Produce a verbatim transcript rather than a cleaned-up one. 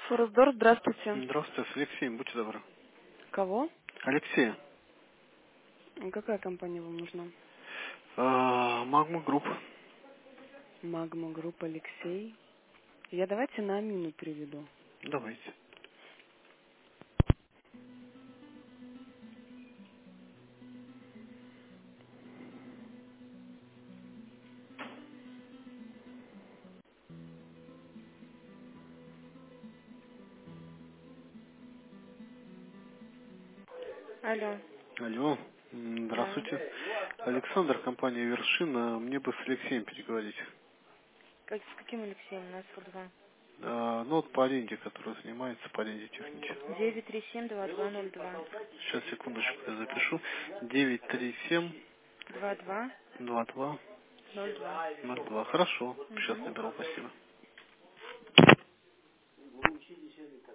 Форсдор, здравствуйте. Здравствуйте, с Алексеем, будьте добры. Кого? Алексей, Какая компания вам нужна? Магма Групп. Магма Групп, Алексей. Я давайте на Амину переведу. Давайте. Алло, Алло, м, да. здравствуйте. Александр, компания Вершина. Мне бы с Алексеем переговорить. Как, с каким Алексеем? У нас два. А, ну вот по аренде, который занимается, по аренде техники. девять три семь два два ноль два. Сейчас, секундочку, я запишу. девять три семь Два два два два ноль два. ноль два. Хорошо, сейчас Угу. наберу, спасибо.